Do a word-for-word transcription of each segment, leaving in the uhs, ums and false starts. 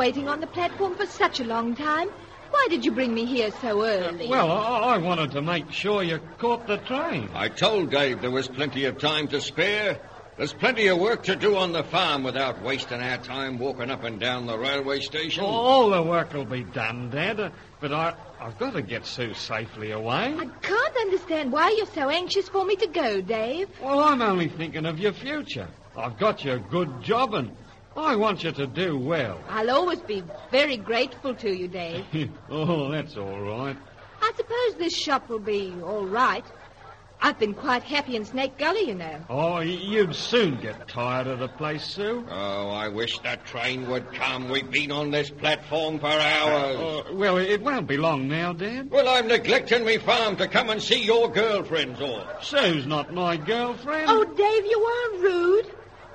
waiting on the platform for such a long time. Why did you bring me here so early? Uh, well, I-, I wanted to make sure you caught the train. I told Dave there was plenty of time to spare. There's plenty of work to do on the farm without wasting our time walking up and down the railway station. All the work will be done, Dad, uh, but I, I've got to get Sue safely away. I can't understand why you're so anxious for me to go, Dave. Well, I'm only thinking of your future. I've got you a good job and I want you to do well. I'll always be very grateful to you, Dave. Oh, that's all right. I suppose this shop will be all right. I've been quite happy in Snake Gully, you know. Oh, you'd soon get tired of the place, Sue. Oh, I wish that train would come. We've been on this platform for hours. Uh, uh, well, it won't be long now, Dad. Well, I'm neglecting me farm to come and see your girlfriends all. Sue's not my girlfriend. Oh, Dave, you are rude.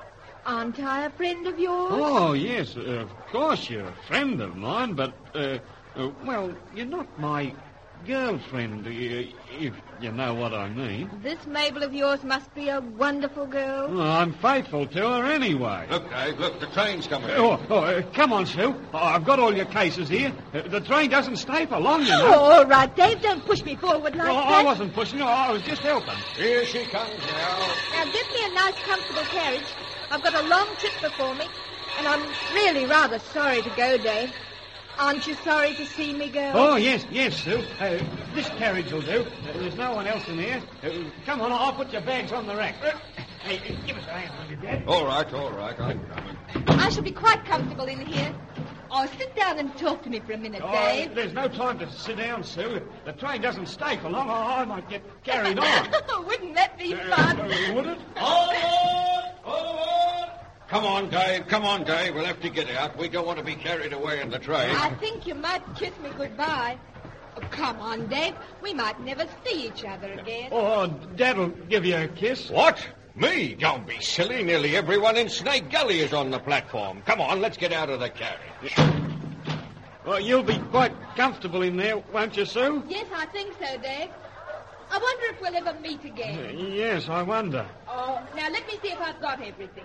Aren't I a friend of yours? Oh, yes, uh, of course you're a friend of mine, but, uh, uh, well, you're not my girlfriend, uh, if you know what I mean. This Mabel of yours must be a wonderful girl. Well, I'm faithful to her anyway. Look, Dave, look, the train's coming. Oh, oh uh, come on, Sue. Oh, I've got all your cases here. Uh, the train doesn't stay for long, you know. Oh, all right, Dave, don't push me forward like oh, that. I wasn't pushing. Oh, I was just helping. Here she comes now. Now, get me a nice, comfortable carriage. I've got a long trip before me, and I'm really rather sorry to go, Dave. Aren't you sorry to see me go? Oh, yes, yes, Sue. Uh, this carriage will do. Uh, there's no one else in here. Uh, come on, I'll put your bags on the rack. Uh, hey, give us a hand, will you, Dad? All right, all right, I'm coming. I shall be quite comfortable in here. Oh, sit down and talk to me for a minute, Oh, Dave. there's no time to sit down, Sue. The train doesn't stay for long. I, I might get carried on. Wouldn't that be Uh, fun? uh, would it? Forward! Forward! Come on, Dave. Come on, Dave. We'll have to get out. We don't want to be carried away in the train. I think you might kiss me goodbye. Oh, come on, Dave. We might never see each other again. Oh, Dad'll give you a kiss. What? Me? Don't be silly. Nearly everyone in Snake Gully is on the platform. Come on, let's get out of the carriage. Well, you'll be quite comfortable in there, won't you, Sue? Yes, I think so, Dave. I wonder if we'll ever meet again. Uh, yes, I wonder. Oh, now let me see if I've got everything.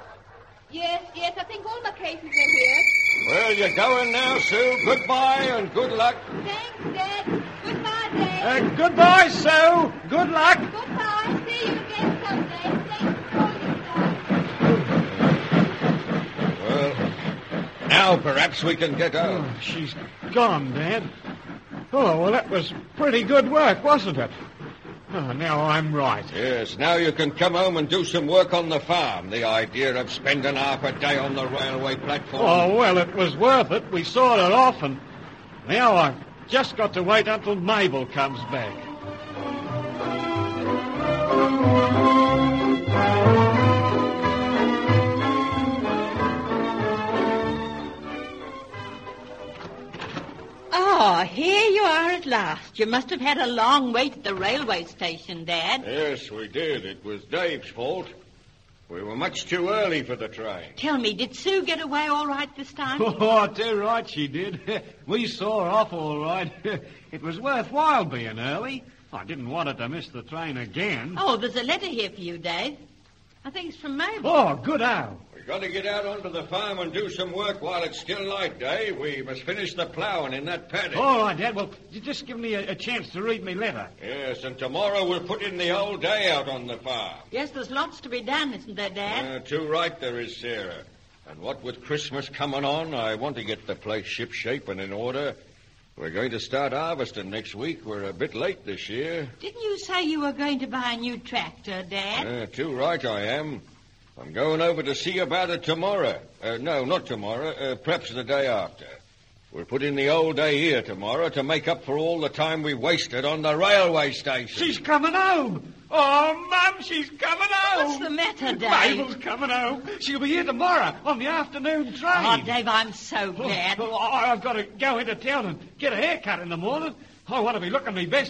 Yes, yes, I think all my cases are here. Well, you're going now, Sue. Goodbye and good luck. Thanks, Dad. Goodbye, Dave. Uh, goodbye, Sue. Good luck. Goodbye. See you again someday. Thanks for calling, Dad. Well, now perhaps we can get out. Oh, she's gone, Dad. Oh, well, that was pretty good work, wasn't it? Oh, now I'm right. Yes, now you can come home and do some work on the farm. The idea of spending half a day on the railway platform. Oh, well, it was worth it. We sawed it off, and now I've just got to wait until Mabel comes back. Oh, here you are at last. You must have had a long wait at the railway station, Dad. Yes, we did. It was Dave's fault. We were much too early for the train. Tell me, did Sue get away all right this time? Oh, too right she did. We saw her off all right. It was worthwhile being early. I didn't want her to miss the train again. Oh, there's a letter here for you, Dave. I think it's from Mabel. Oh, good Al. We've got to get out onto the farm and do some work while it's still light, Dave. We must finish the ploughing in that paddock. All right, Dad. Well, you just give me a, a chance to read me letter. Yes, and tomorrow we'll put in the whole day out on the farm. Yes, there's lots to be done, isn't there, Dad? Uh, too right there is, Sarah. And what with Christmas coming on, I want to get the place ship-shape and in order. We're going to start harvesting next week. We're a bit late this year. Didn't you say you were going to buy a new tractor, Dad? Uh, too right I am. I'm going over to see about it tomorrow. Uh, no, not tomorrow. Uh, perhaps the day after. We'll put in the whole day here tomorrow to make up for all the time we wasted on the railway station. She's coming home. Oh, Mum, she's coming home. What's the matter, Dave? Mabel's coming home. She'll be here tomorrow on the afternoon train. Oh, Dave, I'm so glad. Oh, oh, I've got to go into town and get a haircut in the morning. I want to be looking my best, and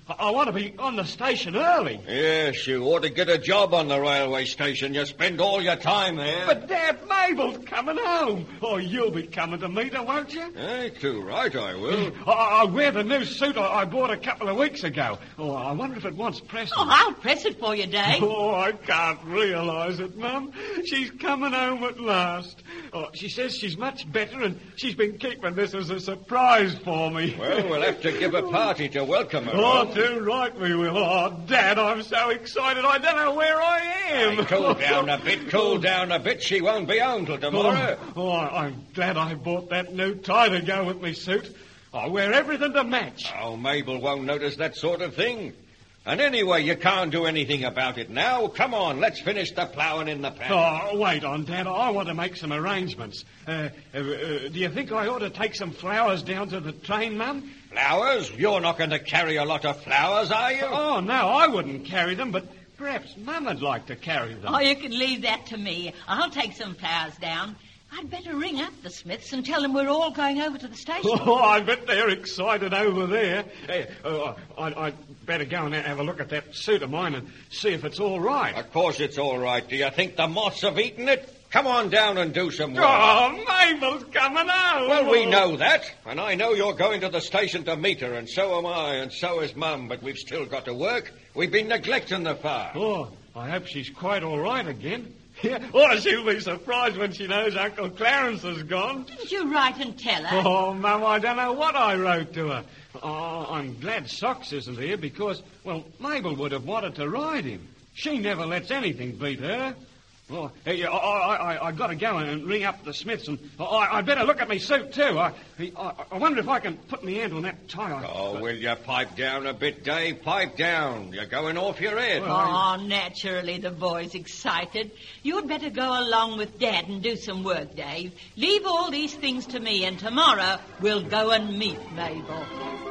I, I want to be on the station early. Yes, you ought to get a job on the railway station. You spend all your time there. But Dad, Mabel's coming home. Oh, you'll be coming to meet her, won't you? Eh, too right, I will. I, I'll wear the new suit I, I bought a couple of weeks ago. Oh, I wonder if it wants pressing. Oh, I'll press it for you, Dave. Oh, I can't realise it, Mum. She's coming home at last. Oh, she says she's much better and she's been keeping this as a surprise for me. Well, we'll have to give a party to welcome her. Oh, home. too right we will. Oh, Dad, I'm so excited I don't know where I am. Hey, cool down a bit, cool down a bit. She won't be home till tomorrow. Oh, oh, I'm glad I bought that new tie to go with me suit. I wear everything to match. Oh, Mabel won't notice that sort of thing. And anyway, you can't do anything about it now. Come on, let's finish the ploughing in the paddock. Oh, wait on, Dad. I want to make some arrangements. Uh, uh, uh, do you think I ought to take some flowers down to the train, Mum? Flowers? You're not going to carry a lot of flowers, are you? Oh, no, I wouldn't carry them, but perhaps Mum would like to carry them. Oh, you can leave that to me. I'll take some flowers down. I'd better ring up the Smiths and tell them we're all going over to the station. Oh, I bet they're excited over there. Hey, uh, I, I'd better go and have a look at that suit of mine and see if it's all right. Of course it's all right. Do you think the moths have eaten it? Come on down and do some work. Oh, Mabel's coming home. Well, we know that, and I know you're going to the station to meet her, and so am I, and so is Mum, but we've still got to work. We've been neglecting the farm. Oh, I hope she's quite all right again. Yeah. Oh, she'll be surprised when she knows Uncle Clarence has gone. Didn't you write and tell her? Oh, Mum, I don't know what I wrote to her. Oh, I'm glad Socks isn't here because, well, Mabel would have wanted to ride him. She never lets anything beat her. Oh, hey, I, I, I, I got to go and ring up the Smiths, and I, I'd better look at my suit too. I, I, I wonder if I can put my hand on that tie. Oh, but... will you pipe down a bit, Dave? Pipe down. You're going off your head. Well, Oh, naturally, the boy's excited. You'd better go along with Dad and do some work, Dave. Leave all these things to me, and tomorrow we'll go and meet Mabel.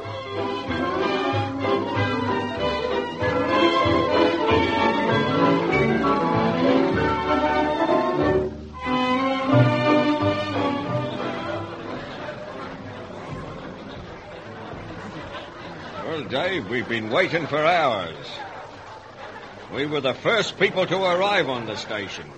Well, Dave, we've been waiting for hours. We were the first people to arrive on the station.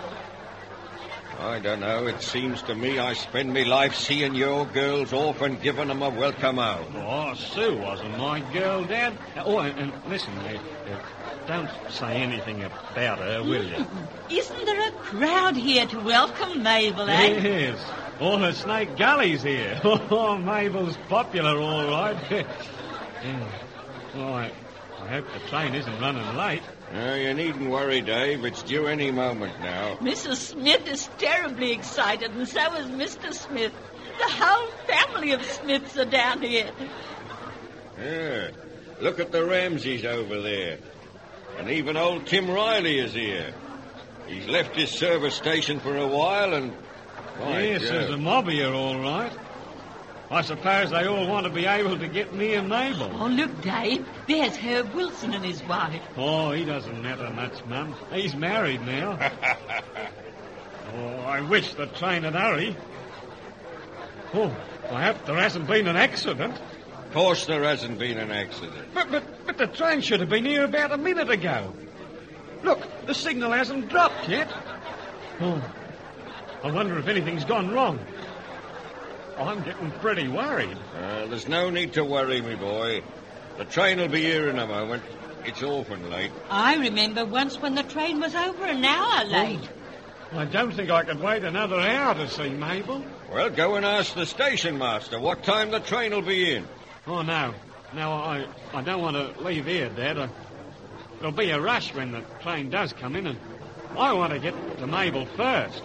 I don't know. It seems to me I spend my life seeing your girls off and giving them a welcome home. Oh, Sue wasn't my girl, Dad. Oh, and, and listen, uh, uh, don't say anything about her, will you? Isn't there a crowd here to welcome Mabel, eh? Yes. All the Snake Gully's here. Oh, Mabel's popular, all right. Yeah. Well, I, I hope the train isn't running late. No, you needn't worry, Dave. It's due any moment now. Missus Smith is terribly excited, and so is Mister Smith. The whole family of Smiths are down here. Yeah. Look at the Ramseys over there. And even old Tim Riley is here. He's left his service station for a while and... My yes, God. there's a mob here, all right. I suppose they all want to be able to get near Mabel. Oh, look, Dave. There's Herb Wilson and his wife. Oh, he doesn't matter much, Mum. He's married now. Oh, I wish the train had hurry. Oh, I hope there hasn't been an accident. Of course there hasn't been an accident. But, but, but the train should have been here about a minute ago. Look, the signal hasn't dropped yet. Oh, I wonder if anything's gone wrong. I'm getting pretty worried. Uh, there's no need to worry, me boy. The train will be here in a moment. It's often late. I remember once when the train was over an hour late. I don't think I could wait another hour to see Mabel. Well, go and ask the station master what time the train will be in. Oh, no. No, I, I don't want to leave here, Dad. I, there'll be a rush when the train does come in, and I want to get to Mabel first.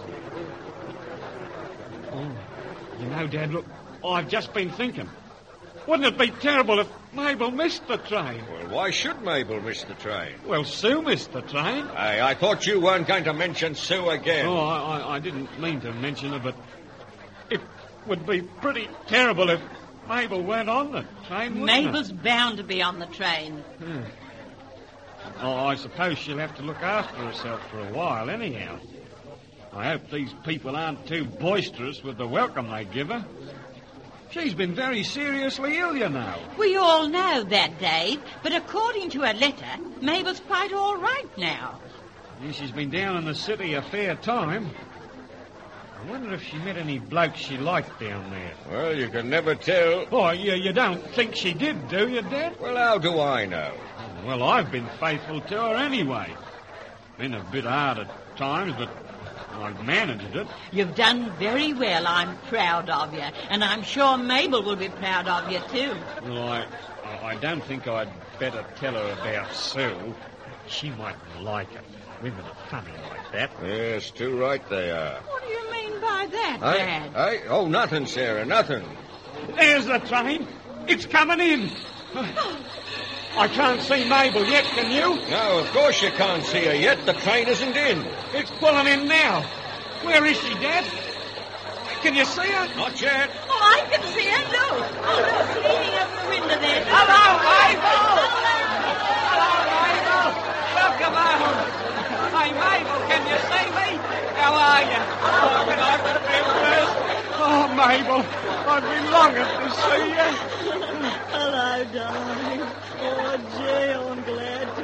Oh, you know, Dad, look, I've just been thinking. Wouldn't it be terrible if Mabel missed the train? Well, why should Mabel miss the train? Well, Sue missed the train. Hey, I thought you weren't going to mention Sue again. Oh, I, I, I didn't mean to mention her, but it would be pretty terrible if Mabel weren't on the train, wouldn't Mabel's bound to be on the train. it? Hmm. Oh, I suppose she'll have to look after herself for a while anyhow. I hope these people aren't too boisterous with the welcome they give her. She's been very seriously ill, you know. We all know that, Dave, but according to her letter, Mabel's quite all right now. Yeah, she's been down in the city a fair time. I wonder if she met any blokes she liked down there. Well, you can never tell. Oh, you, you don't think she did, do you, Dad? Well, how do I know? Well, I've been faithful to her anyway. Been a bit hard at times, but I've managed it. You've done very well. I'm proud of you. And I'm sure Mabel will be proud of you, too. Well, I, I don't think I'd better tell her about Sue. She mightn't like it. Women are funny like that. Yes, too right they are. What do you mean by that, I, Dad? I, oh, nothing, Sarah, nothing. There's the train. It's coming in. I can't see Mabel yet, can you? No, of course you can't see her yet. The train isn't in. It's pulling in now. Where is she, Dad? Can you see her? Not yet. Oh, I can see her. Look. Oh, look, leaning over the window there. Hello, Mabel! Hello, Mabel! Welcome home. Hey, Mabel, can you see me? How are you? Oh, can I put you first? Oh, Mabel, I've been longing to see you. Hello, darling. Oh, gee, I'm glad to